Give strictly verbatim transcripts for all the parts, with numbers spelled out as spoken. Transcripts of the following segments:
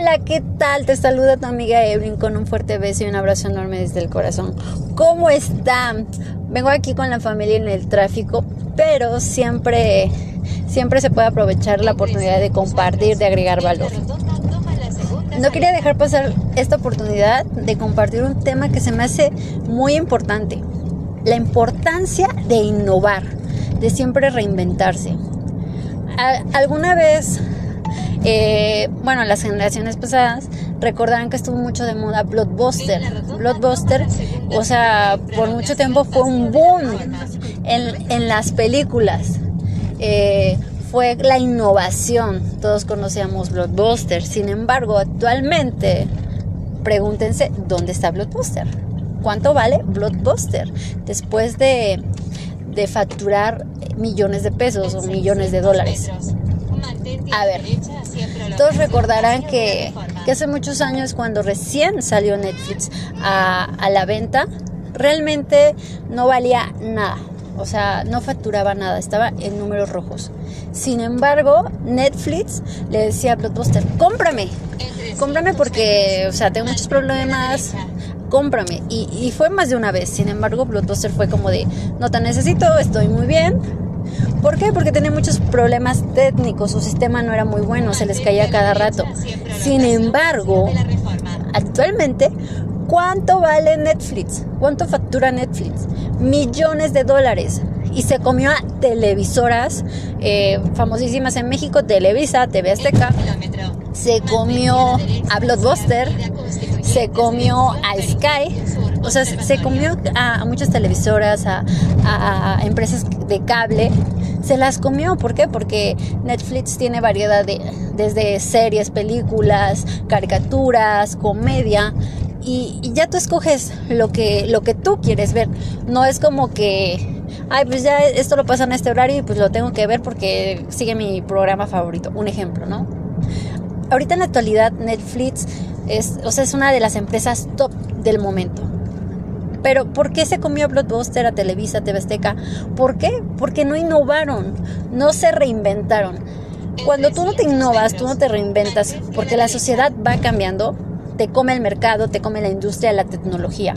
Hola, ¿qué tal? Te saluda tu amiga Evelyn con un fuerte beso y un abrazo enorme desde el corazón. ¿Cómo están? Vengo aquí con la familia en el tráfico, pero siempre, siempre se puede aprovechar la oportunidad de compartir, de agregar valor. No quería dejar pasar esta oportunidad de compartir un tema que se me hace muy importante. La importancia de innovar, de siempre reinventarse. ¿Alguna vez... Eh, bueno, las generaciones pasadas recordarán que estuvo mucho de moda Blockbuster. Blockbuster, o sea, por mucho tiempo fue un boom en, en las películas. Eh, fue la innovación. Todos conocíamos Blockbuster. Sin embargo, actualmente, pregúntense, ¿dónde está Blockbuster? ¿Cuánto vale Blockbuster? Después de, de facturar millones de pesos o millones de dólares. A ver, todos recordarán que, que hace muchos años, cuando recién salió Netflix a, a la venta, realmente no valía nada. O sea, no facturaba nada, estaba en números rojos. Sin embargo, Netflix le decía a Blockbuster, cómprame, cómprame porque, o sea, tengo muchos problemas, cómprame. Y, y fue más de una vez. Sin embargo, Blockbuster fue como de, no te necesito, estoy muy bien. ¿Por qué? Porque tenía muchos problemas técnicos, su sistema no era muy bueno, se les caía cada rato. Sin embargo, actualmente, ¿cuánto vale Netflix? ¿Cuánto factura Netflix? Millones de dólares. Y se comió a televisoras eh, famosísimas en México, Televisa, T V Azteca. Se comió a Blockbuster, se comió a Sky. O sea, se comió a, a muchas televisoras, a, a, a empresas de cable. Se las comió, ¿por qué? Porque Netflix tiene variedad de, desde series, películas, caricaturas, comedia, y, y ya tú escoges lo que, lo que tú quieres ver. No es como que, ay, pues ya esto lo pasan a este horario y pues lo tengo que ver porque sigue mi programa favorito. Un ejemplo, ¿no? Ahorita en la actualidad Netflix es, o sea, es una de las empresas top del momento. Pero ¿por qué se comió a Blockbuster, a Televisa, a T V Azteca? ¿Por qué? Porque no innovaron, no se reinventaron. Cuando tú no te innovas, tú no te reinventas, porque la sociedad va cambiando, te come el mercado, te come la industria, la tecnología.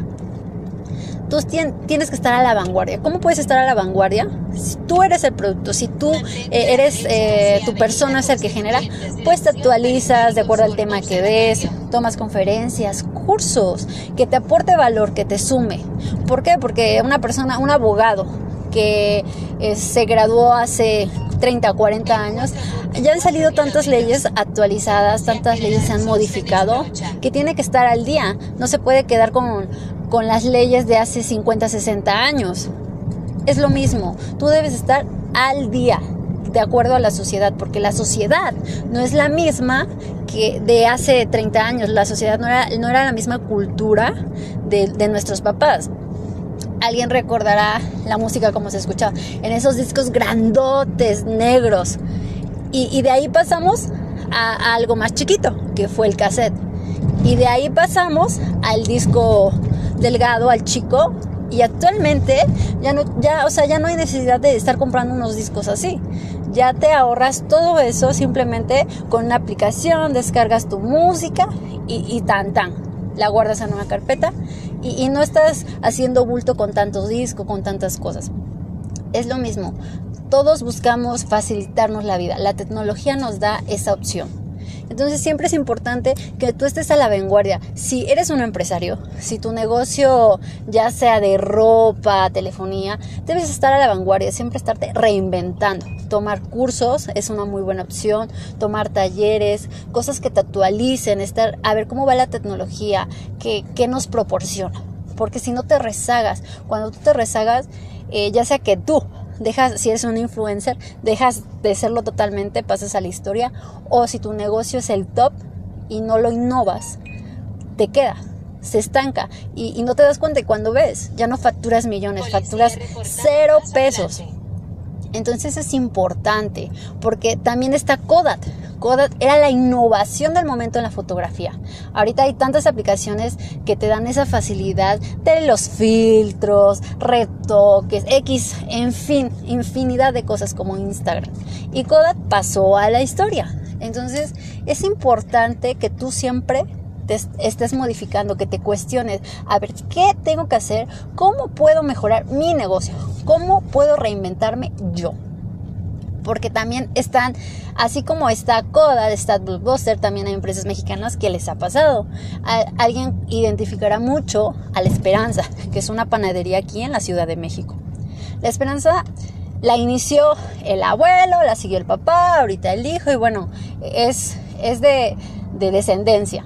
Tú tienes que estar a la vanguardia. ¿Cómo puedes estar a la vanguardia? Si tú eres el producto, si tú eh, eres, eh, tu persona es el que genera, pues te actualizas de acuerdo al tema que des, tomas conferencias, cursos, que te aporte valor, que te sume. ¿Por qué? Porque una persona, un abogado que eh, se graduó hace treinta, cuarenta años, ya han salido tantas leyes actualizadas, tantas leyes se han modificado, que tiene que estar al día. No se puede quedar con... con las leyes de hace cincuenta, sesenta años. Es lo mismo, tú debes estar al día de acuerdo a la sociedad, porque la sociedad no es la misma que de hace treinta años. La sociedad no era, no era la misma cultura de, de nuestros papás. Alguien recordará la música como se escuchaba en esos discos grandotes, negros, y, y de ahí pasamos a, a algo más chiquito, que fue el cassette, y de ahí pasamos al disco delgado, al chico, y actualmente ya no, ya, o sea, ya no hay necesidad de estar comprando unos discos así. Ya te ahorras todo eso simplemente con una aplicación, descargas tu música y, y tan tan, la guardas en una carpeta y, y no estás haciendo bulto con tantos discos, con tantas cosas. Es lo mismo. Todos buscamos facilitarnos la vida. La tecnología nos da esa opción. Entonces siempre es importante que tú estés a la vanguardia. Si eres un empresario, si tu negocio ya sea de ropa, telefonía, debes estar a la vanguardia, siempre estarte reinventando. Tomar cursos es una muy buena opción, tomar talleres, cosas que te actualicen, estar a ver cómo va la tecnología, qué, qué nos proporciona. Porque si no te rezagas, cuando tú te rezagas, eh, ya sea que tú dejas, si eres un influencer, dejas de serlo totalmente, pasas a la historia, o si tu negocio es el top y no lo innovas, te queda, se estanca y, y no te das cuenta, y cuando ves, ya no facturas millones, facturas cero pesos. Entonces es importante, porque también está Kodak. Kodak era la innovación del momento en la fotografía. Ahorita hay tantas aplicaciones que te dan esa facilidad de los filtros, retoques, X, en fin, infinidad de cosas como Instagram. Y Kodak pasó a la historia. Entonces es importante que tú siempre te estés modificando, que te cuestiones, a ver, ¿qué tengo que hacer? ¿Cómo puedo mejorar mi negocio? ¿Cómo puedo reinventarme yo? Porque también están, así como está Coda, está Blockbuster, también hay empresas mexicanas que les ha pasado. A, alguien identificará mucho a La Esperanza, que es una panadería aquí en la Ciudad de México. La Esperanza la inició el abuelo, la siguió el papá, ahorita el hijo, y bueno, es, es de, de descendencia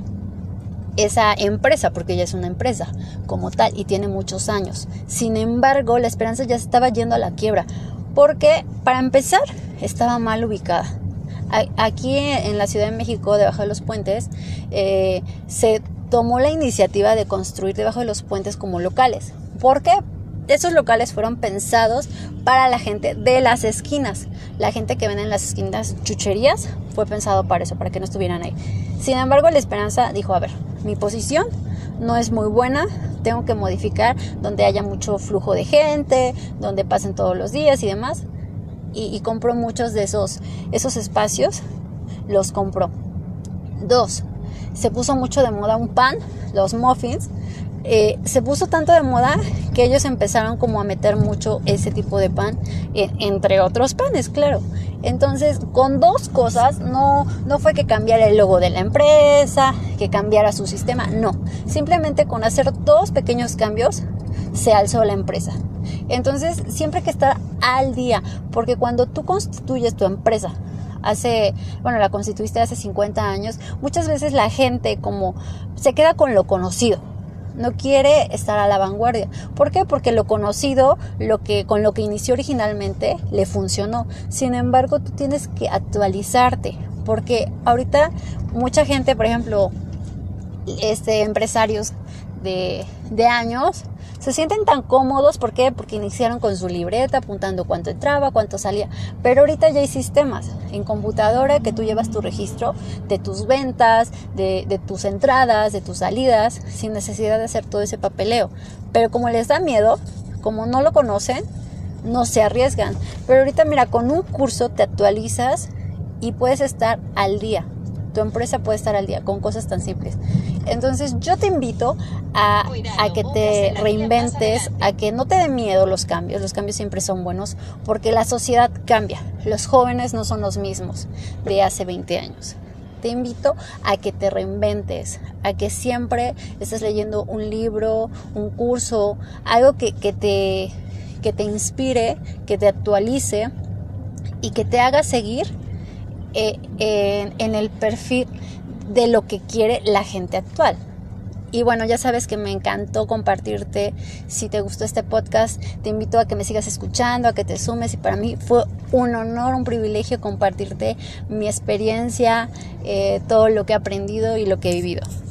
esa empresa, porque ella es una empresa como tal y tiene muchos años. Sin embargo, La Esperanza ya estaba yendo a la quiebra, porque para empezar estaba mal ubicada. Aquí en la Ciudad de México, debajo de los puentes, eh, se tomó la iniciativa de construir debajo de los puentes como locales. ¿Por qué? Esos locales fueron pensados para la gente de las esquinas. La gente que vende en las esquinas chucherías fue pensado para eso, para que no estuvieran ahí. Sin embargo, La Esperanza dijo, a ver, mi posición no es muy buena, tengo que modificar donde haya mucho flujo de gente, donde pasen todos los días y demás. Y, y compró muchos de esos, esos espacios, los compró. Dos, se puso mucho de moda un pan, los muffins. Eh, se puso tanto de moda que ellos empezaron como a meter mucho ese tipo de pan, eh, entre otros panes, claro. Entonces, con dos cosas, no, no fue que cambiara el logo de la empresa, que cambiara su sistema, no. Simplemente con hacer dos pequeños cambios, se alzó la empresa. Entonces, siempre hay que estar al día, porque cuando tú constituyes tu empresa, hace, bueno, la constituiste hace cincuenta años, muchas veces la gente como se queda con lo conocido. No quiere estar a la vanguardia. ¿Por qué? Porque lo conocido, lo que, con lo que inició originalmente, le funcionó. Sin embargo, tú tienes que actualizarte. Porque ahorita mucha gente, por ejemplo, este, empresarios de, de años, se sienten tan cómodos. ¿Por qué? Porque iniciaron con su libreta, apuntando cuánto entraba, cuánto salía. Pero ahorita ya hay sistemas en computadora que tú llevas tu registro de tus ventas, de, de tus entradas, de tus salidas, sin necesidad de hacer todo ese papeleo. Pero como les da miedo, como no lo conocen, no se arriesgan. Pero ahorita mira, con un curso te actualizas y puedes estar al día. Tu empresa puede estar al día con cosas tan simples. Entonces yo te invito a, a que te reinventes, a que no te dé miedo los cambios. Los cambios siempre son buenos porque la sociedad cambia. Los jóvenes no son los mismos de hace veinte años. Te invito a que te reinventes, a que siempre estés leyendo un libro, un curso, algo que, que, te, que te inspire, que te actualice y que te haga seguir Eh, en, en el perfil de lo que quiere la gente actual. Y bueno, ya sabes que me encantó compartirte. Si te gustó este podcast, te invito a que me sigas escuchando, a que te sumes, y para mí fue un honor, un privilegio compartirte mi experiencia, eh, todo lo que he aprendido y lo que he vivido.